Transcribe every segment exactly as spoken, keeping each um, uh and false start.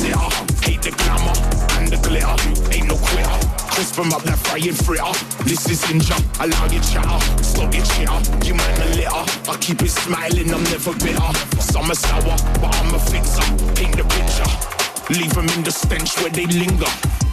sitter. Hate the glamour and the glitter. Ain't no quitter. Crisp 'em up that frying fritter. This is injure. Allow your chatter. Stop your chitter. You man a litter. I keep it smiling. I'm never bitter. Some are sour, but I'm a fixer. Paint the picture. Leave 'em in the stench where they linger.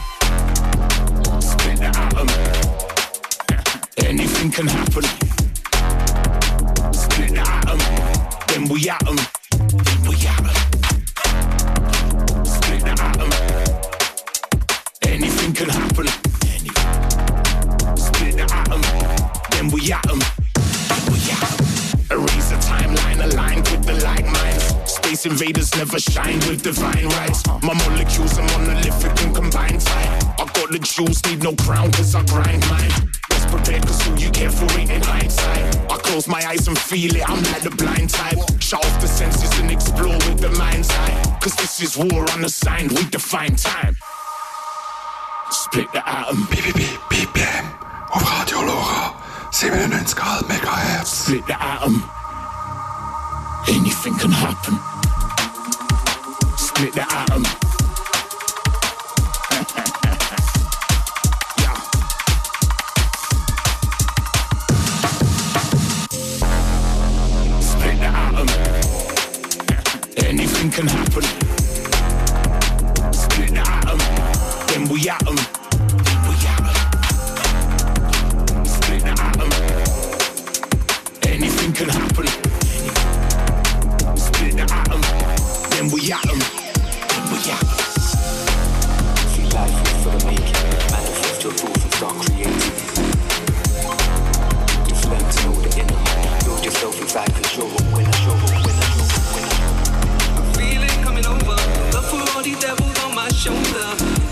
Split the atom. Anything can happen. Split the atom. Then we atom. Then we atom. Split the atom. Anything can happen. Split the atom. Then we atom. Then we atom. Erase the timeline aligned with the like minds. Space invaders never shine with divine rights. My molecules are monolithic and combined tight. I got the juice, need no crown cause I grind mine. Best prepared cause who you care for it in hindsight. I close my eyes and feel it, I'm like the blind type. Shut off the senses and explore with the mind's eye. Cause this is war unassigned, we define time. Split the atom. B B B B P M auf Radio Lora seventy-nine megahertz. Split the atom. Anything can happen. Split the atom. Yeah. Split the atom. Anything can happen. Split the atom. Then we atom. Then we atom. Split the atom. Anything can happen. Split the atom. Then we atom. Then we atom. See life is for the making. Manifest your thoughts and start creating. Just learn to know the inner. Build yourself inside cause you're a winner, you're a winner, you're a winner. I feel it coming over. Love for all these devils on my shoulder.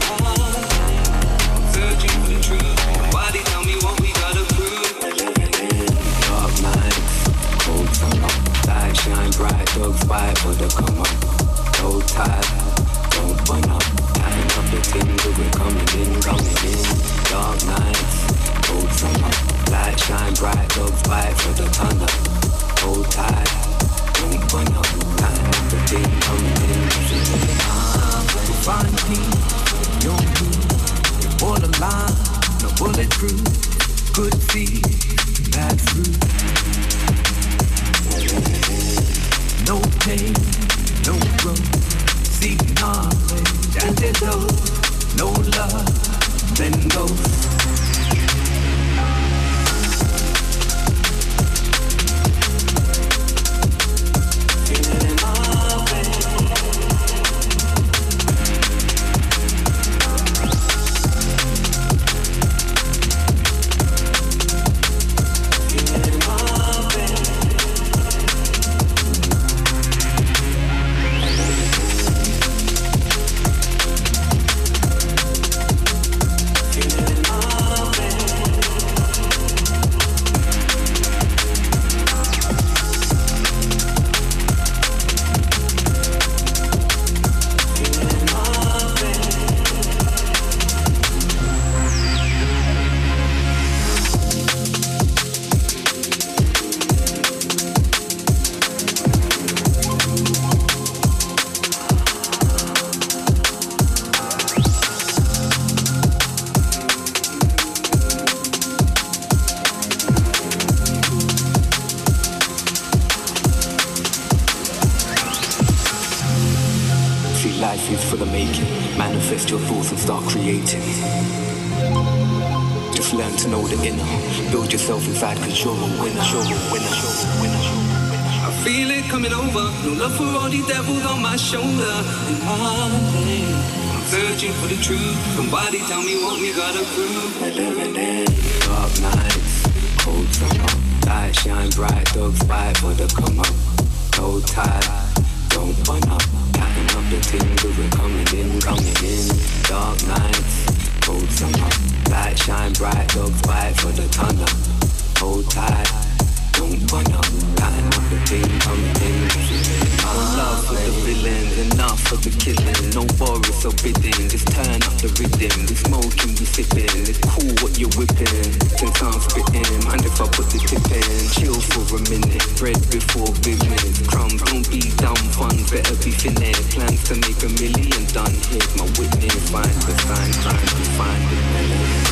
Searching for the truth. Nobody tell me what we gotta prove. Dark nights, cold summer. Light shine bright, dogs fight for the come up. Hold tight, don't run up. Tying up the timber, we're coming in, coming in. Dark nights, cold summer. Light shine bright, dogs fight for the turn up. Hold tight, don't run up. Tying up the timber, coming in. Find peace, your peace. All alive, no bulletproof. Good seed, bad fruit. No pain, no growth. Seek knowledge, antidote. No love, then go. Life is for the making. Manifest your thoughts and start creating. Just learn to know the inner. Build yourself inside cause you're a winner, you're a winner, you're a winner, you're a winner. I feel it coming over. No love for all these devils on my shoulder. And I'm searching for the truth. Somebody tell me what we gotta prove. We're living in dark nights, cold summer. Light shine bright, dogs fight for the come up. Hold tight, don't run up. Packing up the timber, we're coming in, coming in. Dark nights, cold summer. Light shine bright, dogs fight for the turn up. Hold tight, don't don't run up. Pattern up the pain pumping. Love for the villains, enough for the killing. No Boris or bidding, just turn up the rhythm. We smoking, we sipping, it's cool what you're whipping. Since I'm spitting, and if I put the tip in, chill for a minute, bread before business. Crumbs, don't be dumb, fun, better be finished. Plans to make a million done, here's my witness. Find the sign, trying to find the balance.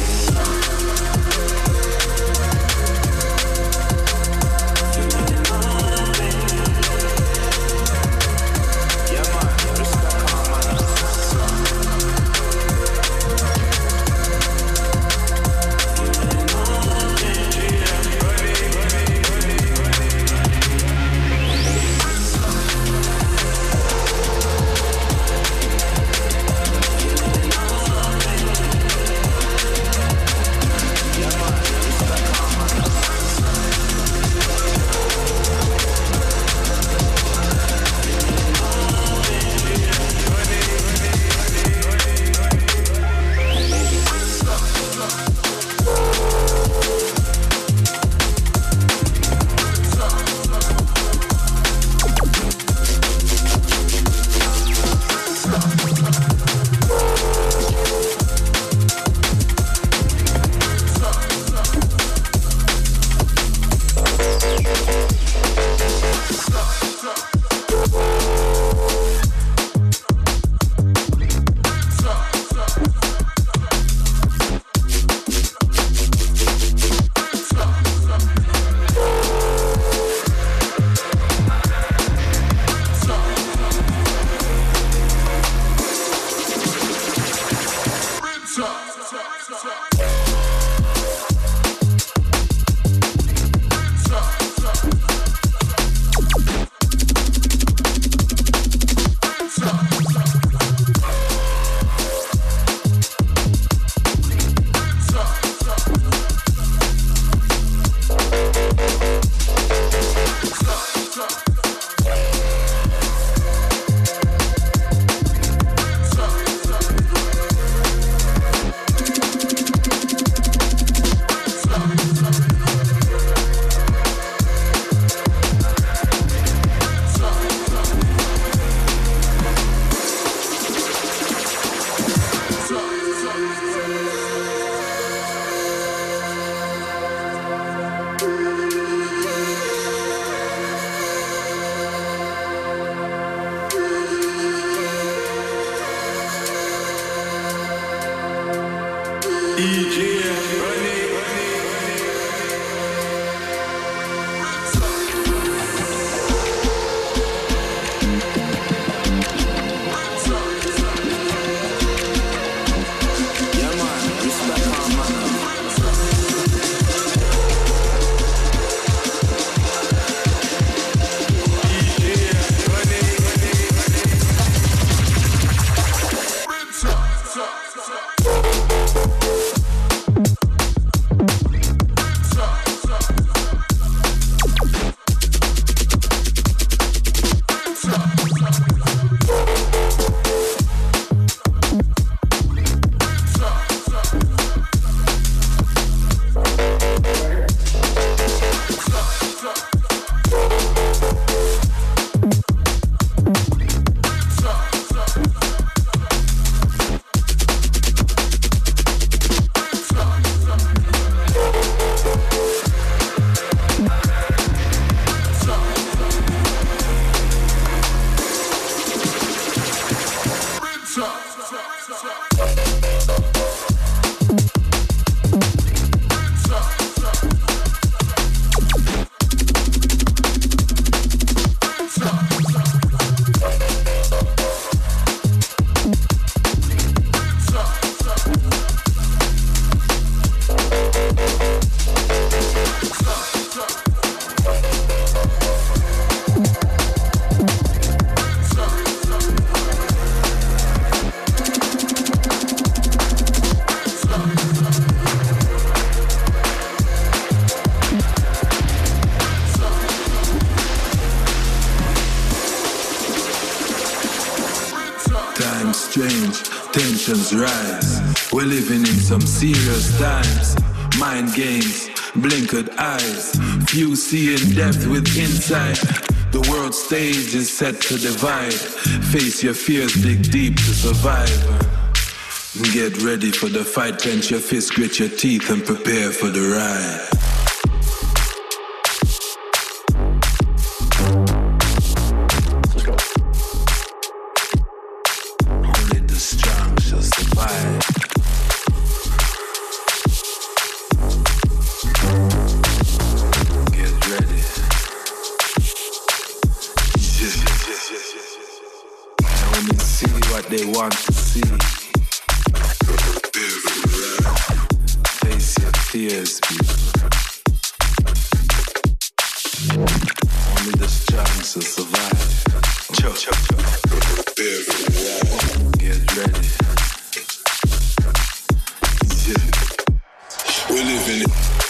strange, tensions rise. We're living in some serious times. Mind games, blinkered eyes. Few see in depth with insight. The world stage is set to divide. Face your fears, dig deep to survive. Get ready for the fight, clench your fist, grit your teeth and prepare for the ride. Only the strong shall survive. Get ready. Only see what they want to see. Face your fears, people. Only the strong shall survive. Chop, chop, chop. Get ready. Yeah. We live in it.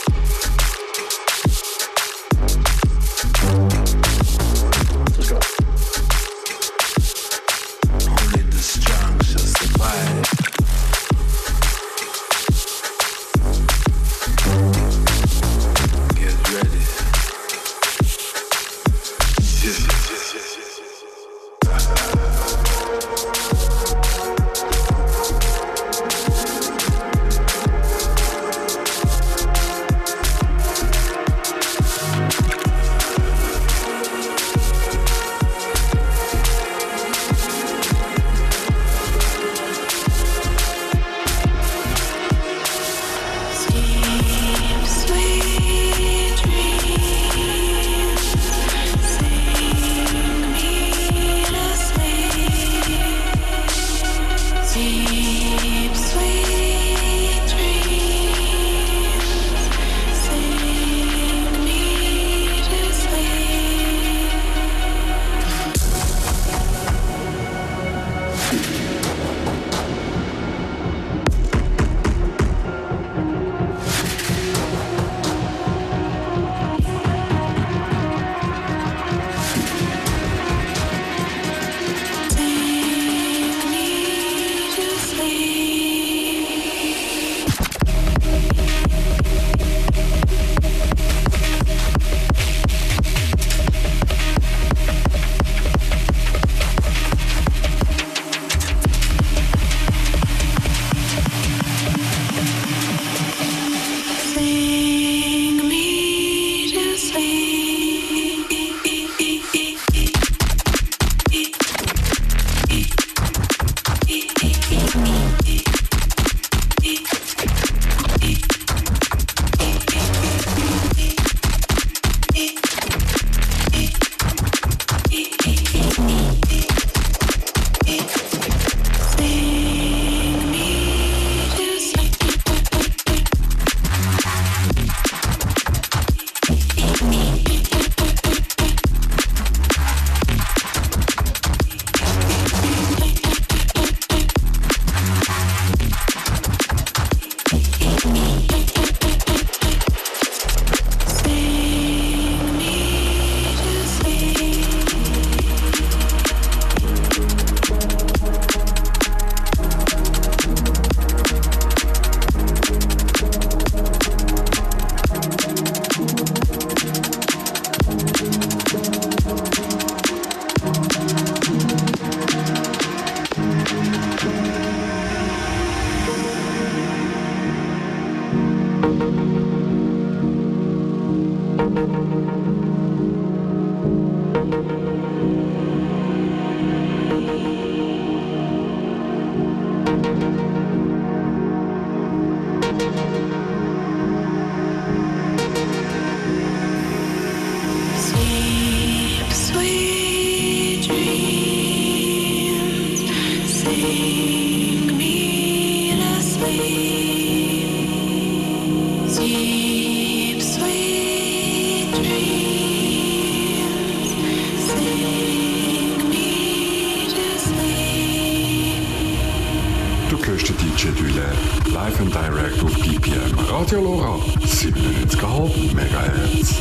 Live and direct auf P P M. Radio Lora, siebenundneunzig Komma fünf Megahertz.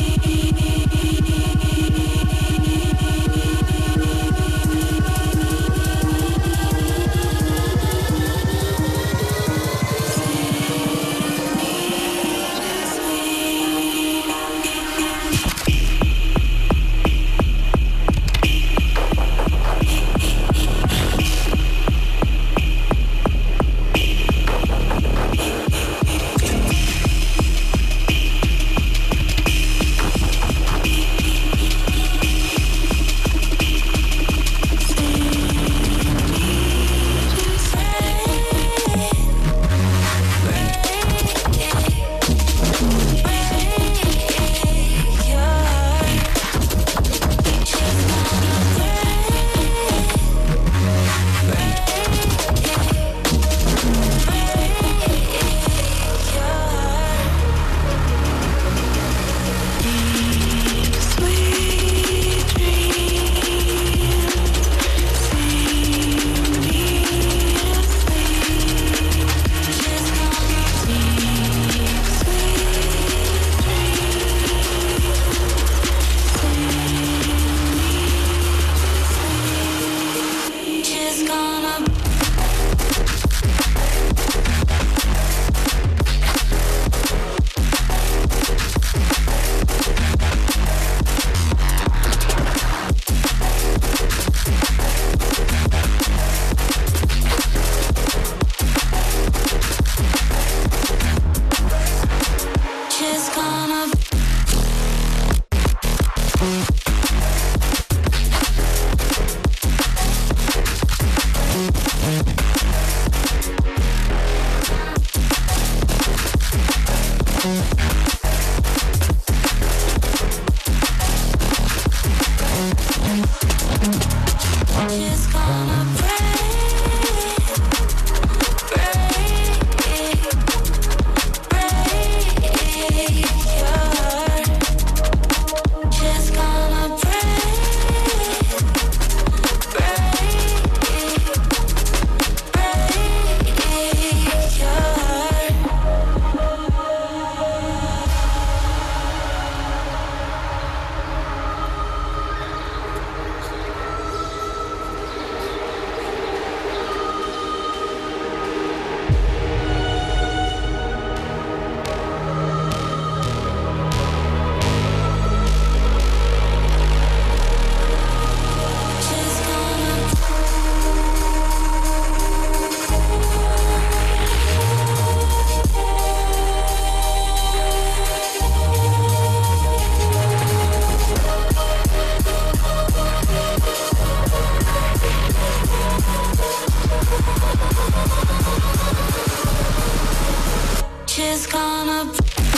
She's gonna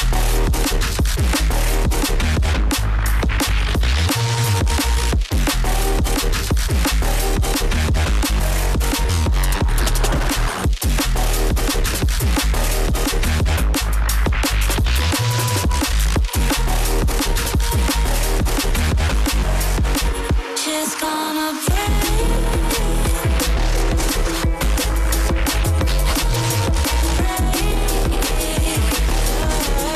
She's gonna break, break.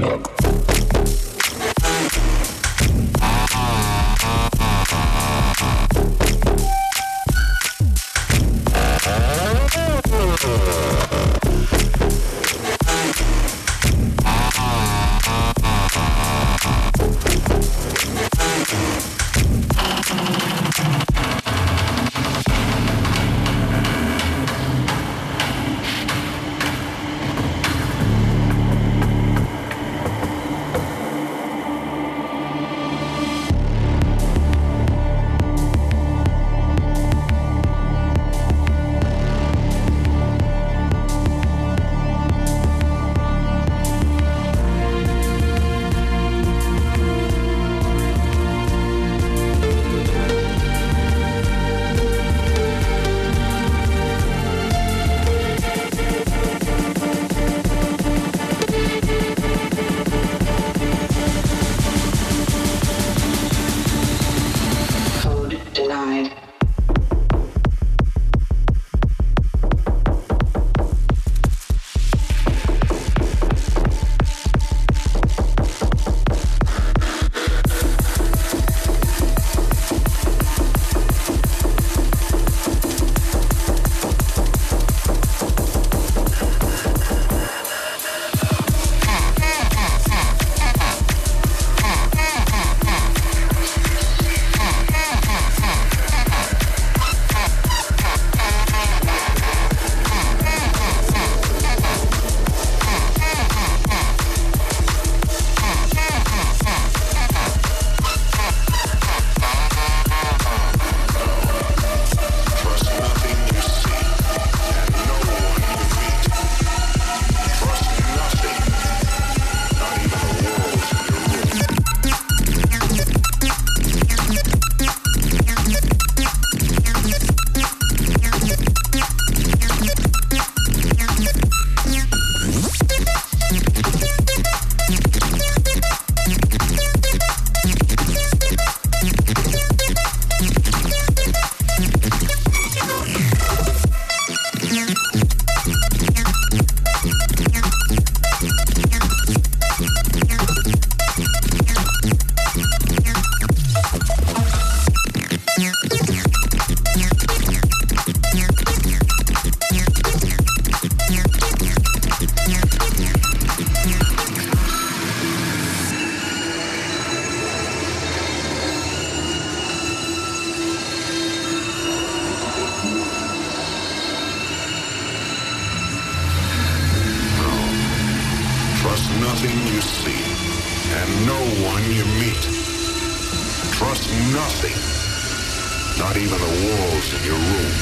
knock. nothing you see and no one you meet. Trust nothing, not even the walls in your room.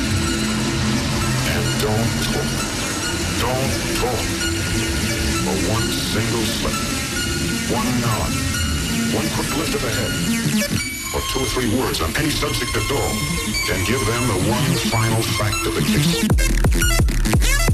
And don't talk, don't talk for one single slip, one nod, one quick lift of the head, or two or three words on any subject at all can give them the one final fact of the case.